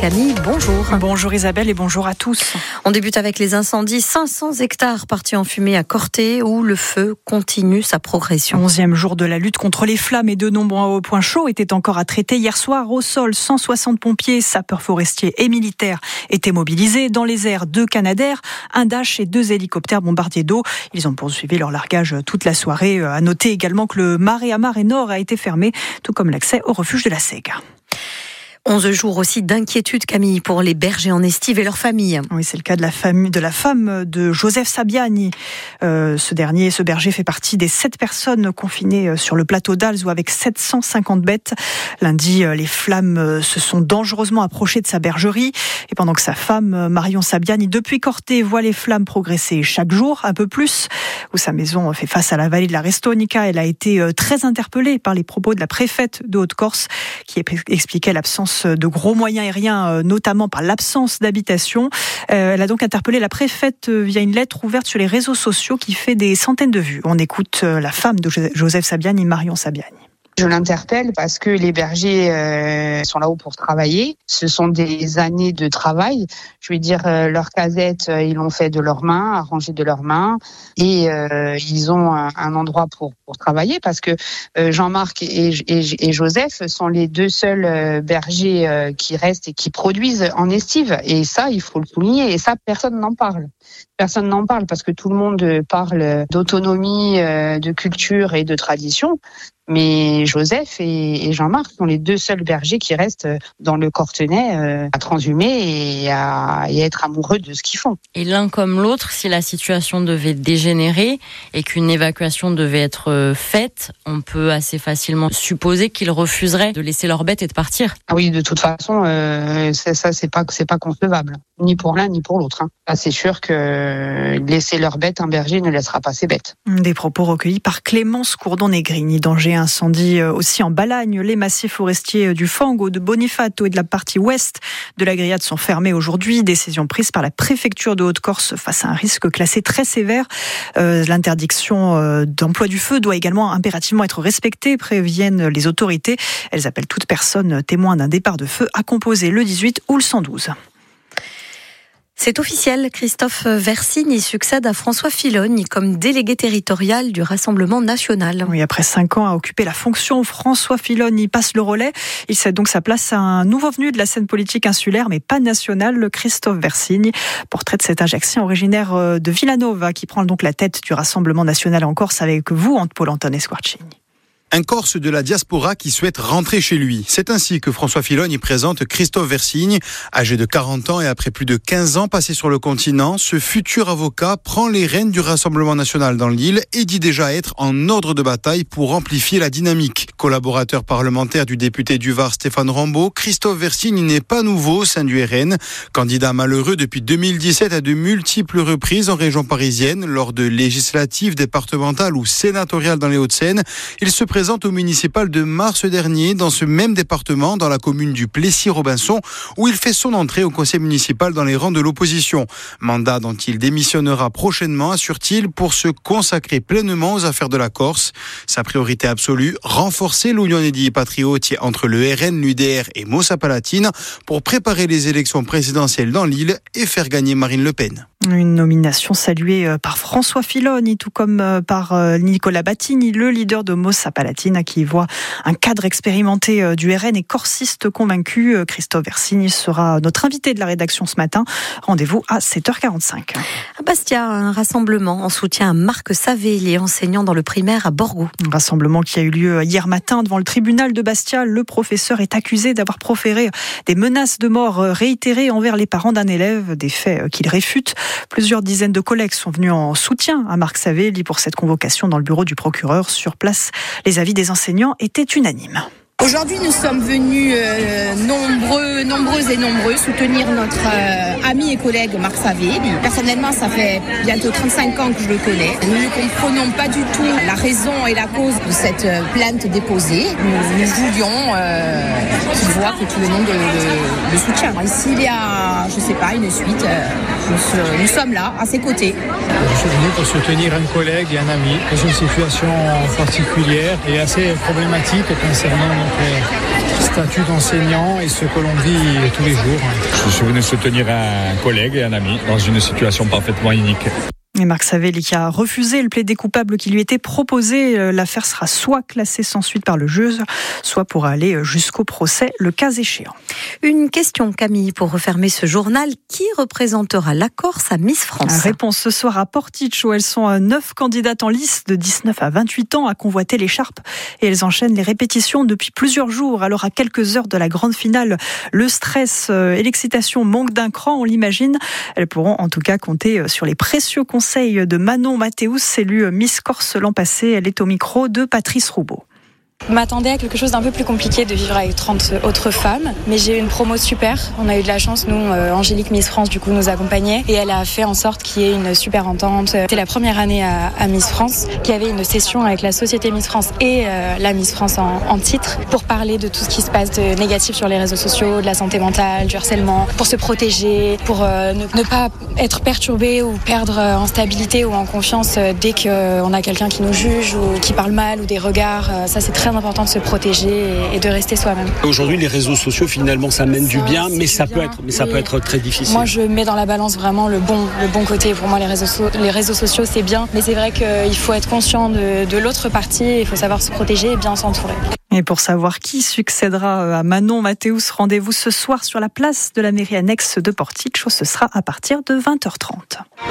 Camille, bonjour. Bonjour Isabelle et bonjour à tous. On débute avec les incendies. 500 hectares partis en fumée à Corté où le feu continue sa progression. 11e jour de la lutte contre les flammes et de nombreux points chauds étaient encore à traiter. Hier soir, au sol, 160 pompiers, sapeurs forestiers et militaires étaient mobilisés. Dans les airs, 2 Canadair, un Dash et 2 hélicoptères bombardiers d'eau. Ils ont poursuivi leur largage toute la soirée. À noter également que le marais à Marais Nord a été fermé, tout comme l'accès au refuge de la Sègue. 11 jours aussi d'inquiétude, Camille, pour les bergers en estive et leurs familles. Oui, c'est le cas de la femme de Joseph Sabiani. Ce berger fait partie des 7 personnes confinées sur le plateau d'Alzou avec 750 bêtes. Lundi, les flammes se sont dangereusement approchées de sa bergerie. Et pendant que sa femme, Marion Sabiani, depuis Corté, voit les flammes progresser chaque jour, un peu plus, où sa maison fait face à la vallée de la Restonica, elle a été très interpellée par les propos de la préfète de Haute-Corse qui expliquait l'absence de gros moyens aériens, notamment par l'absence d'habitation. Elle a donc interpellé la préfète via une lettre ouverte sur les réseaux sociaux qui fait des centaines de vues. On écoute la femme de Joseph Sabiani, Marion Sabiani. Je l'interpelle parce que les bergers sont là-haut pour travailler. Ce sont des années de travail. Je veux dire, leur casette, ils l'ont fait de leurs mains, arrangé de leurs mains. Et ils ont un endroit pour travailler parce que Jean-Marc et Joseph sont les 2 seuls bergers qui restent et qui produisent en estive. Et ça, il faut le souligner. Et ça, personne n'en parle. Personne n'en parle parce que tout le monde parle d'autonomie, de culture et de tradition. Mais Joseph et Jean-Marc sont les 2 seuls bergers qui restent dans le Cortenay à transhumer et à être amoureux de ce qu'ils font. Et l'un comme l'autre, si la situation devait dégénérer et qu'une évacuation devait être faite, on peut assez facilement supposer qu'ils refuseraient de laisser leurs bêtes et de partir. Ah oui, de toute façon, ça c'est pas concevable, ni pour l'un ni pour l'autre. Là, c'est sûr que laisser leurs bêtes, un berger ne laissera pas ses bêtes. Des propos recueillis par Clémence Courdon-Negrini. Danger incendie aussi en Balagne. Les massifs forestiers du Fango, de Bonifato et de la partie ouest de la Grillade sont fermés aujourd'hui. Décision prise par la préfecture de Haute-Corse face à un risque classé très sévère. L'interdiction d'emploi du feu doit également impérativement être respectée, préviennent les autorités. Elles appellent toute personne témoin d'un départ de feu à composer le 18 ou le 112. C'est officiel, Christophe Versigne succède à François Filoni comme délégué territorial du Rassemblement national. Oui, après 5 ans à occuper la fonction, François Filoni passe le relais. Il cède donc sa place à un nouveau venu de la scène politique insulaire, mais pas nationale, Christophe Versigne. Portrait de cet Ajaxien originaire de Villanova, qui prend donc la tête du Rassemblement national en Corse avec vous, Paul-Antoine Esquarcini. Un Corse de la diaspora qui souhaite rentrer chez lui. C'est ainsi que François Filoni y présente Christophe Versigne. Âgé de 40 ans et après plus de 15 ans passés sur le continent, ce futur avocat prend les rênes du Rassemblement national dans l'île et dit déjà être en ordre de bataille pour amplifier la dynamique. Collaborateur parlementaire du député du Var Stéphane Rambaud, Christophe Versigne n'est pas nouveau au sein du RN. Candidat malheureux depuis 2017 à de multiples reprises en région parisienne, lors de législatives, départementales ou sénatoriales dans les Hauts-de-Seine, il se présente au municipal de mars dernier dans ce même département, dans la commune du Plessis-Robinson, où il fait son entrée au conseil municipal dans les rangs de l'opposition. Mandat dont il démissionnera prochainement, assure-t-il, pour se consacrer pleinement aux affaires de la Corse. Sa priorité absolue, renforcer l'union des patriotes entre le RN, l'UDR et Moussa Palatine pour préparer les élections présidentielles dans l'île et faire gagner Marine Le Pen. Une nomination saluée par François Filoni, tout comme par Nicolas Battini, le leader de Moussa Palatine, qui voit un cadre expérimenté du RN et corsiste convaincu. Christophe Versigne sera notre invité de la rédaction ce matin. Rendez-vous à 7h45. À Bastia, un rassemblement en soutien à Marc Savelli, enseignant dans le primaire à Borgo. Un rassemblement qui a eu lieu hier matin devant le tribunal de Bastia. Le professeur est accusé d'avoir proféré des menaces de mort réitérées envers les parents d'un élève, des faits qu'il réfute. Plusieurs dizaines de collègues sont venus en soutien à Marc Savelli pour cette convocation dans le bureau du procureur. Sur place, les avis des enseignants étaient unanimes. Aujourd'hui, nous sommes venus nombreuses et nombreux soutenir notre ami et collègue Marc Savelli. Personnellement, ça fait bientôt 35 ans que je le connais. Nous ne comprenons pas du tout la raison et la cause de cette plainte déposée. Nous voulions qu'il voit que tout le monde le soutient. Et s'il y a, je sais pas, une suite, nous sommes là, à ses côtés. Je suis venu pour soutenir un collègue et un ami dans une situation particulière et assez problématique concernant entre statut d'enseignant et ce que l'on vit tous les jours. Je suis venu soutenir un collègue et un ami dans une situation parfaitement unique. Et Marc Savelli qui a refusé le plaidé coupable qui lui était proposé. L'affaire sera soit classée sans suite par le juge, soit pourra aller jusqu'au procès, le cas échéant. Une question, Camille, pour refermer ce journal. Qui représentera la Corse à Miss France ? Réponse ce soir à Porticcio. Elles sont 9 candidates en lice de 19 à 28 ans à convoiter l'écharpe. Et elles enchaînent les répétitions depuis plusieurs jours. Alors à quelques heures de la grande finale, le stress et l'excitation manquent d'un cran, on l'imagine. Elles pourront en tout cas compter sur les précieux conseils de Manon Mathéus, élue Miss Corse l'an passé. Elle est au micro de Patrice Roubaud. Je m'attendais à quelque chose d'un peu plus compliqué de vivre avec 30 autres femmes, mais j'ai eu une promo super. On a eu de la chance, nous, Angélique Miss France du coup nous accompagnait et elle a fait en sorte qu'il y ait une super entente. C'était la première année à Miss France qu'il y avait une session avec la société Miss France et la Miss France en titre pour parler de tout ce qui se passe de négatif sur les réseaux sociaux, de la santé mentale, du harcèlement, pour se protéger, pour ne pas être perturbé ou perdre en stabilité ou en confiance dès qu'on a quelqu'un qui nous juge ou qui parle mal ou des regards. Ça c'est très important de se protéger et de rester soi-même. Aujourd'hui, les réseaux sociaux, finalement, ça mène du bien, mais ça peut être très difficile. Moi, je mets dans la balance vraiment le bon côté. Pour moi, les réseaux sociaux, c'est bien, mais c'est vrai qu'il faut être conscient de l'autre partie, il faut savoir se protéger et bien s'entourer. Et pour savoir qui succédera à Manon Mathéus, rendez-vous ce soir sur la place de la mairie annexe de Porticcio. Ce sera à partir de 20h30.